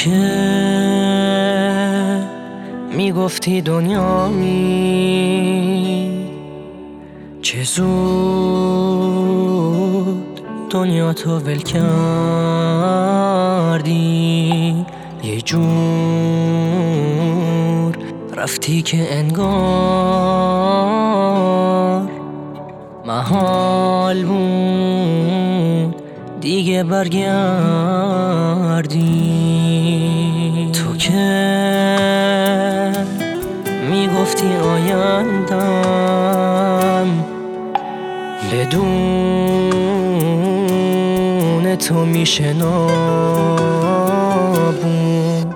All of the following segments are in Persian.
که میگفتی دنیا چه زود دنیا تو ول کردی، یه جور رفتی که انگار محال بود دیگه برگردی. تو که میگفتی آیندم بدون تو میشه نابود،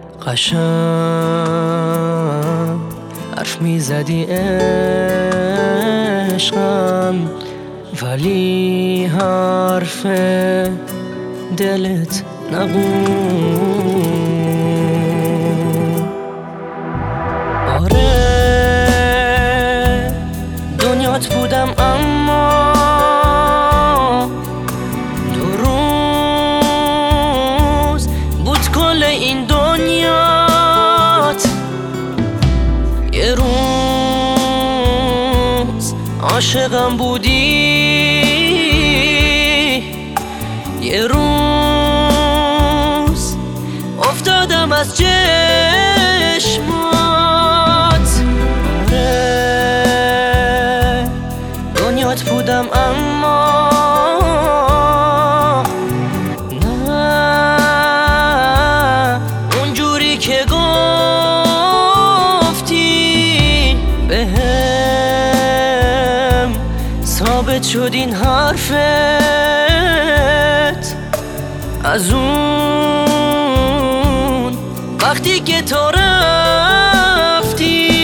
قشنگ حرف میزدی عشقم، ولی حرف دلت نبود. آره دنیات بودم اما دو روز بود کل این دنیات، یه روز عاشقم بودی، یه روز افتادم از چشمات. آره دنیات بودم اما نه اونجوری که گفتی بهم، ثابت شد این حرفت از اون وقتی که تو رفتی.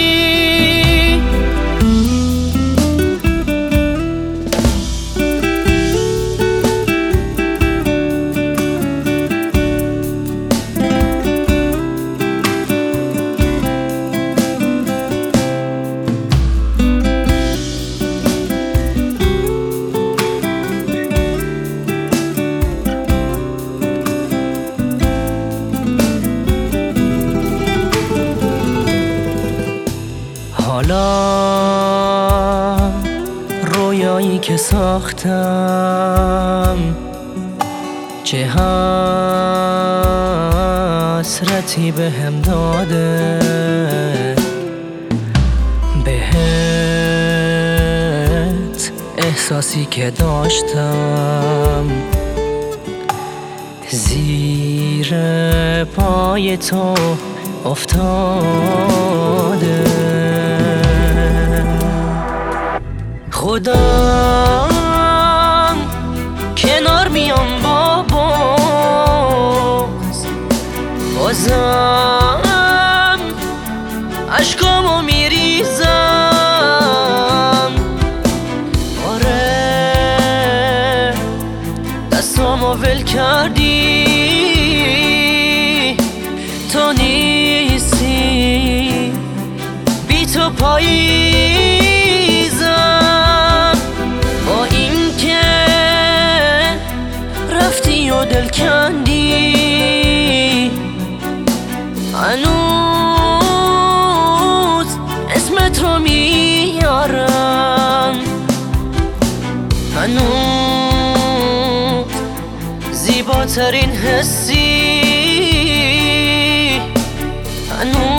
حالا رویایی که ساختم چه حسرتی بهم داده، بهت احساسی که داشتم زیر پای تو افتاده. خودم کنار میام بازم عشقامو میریزم. آره دستامو ول کردی، تو نیستی بی تو پاییزم. با این که رفتی و دل کندی، هنوز اسمت رو میارم، هنوز زیباترین حسی، هنوز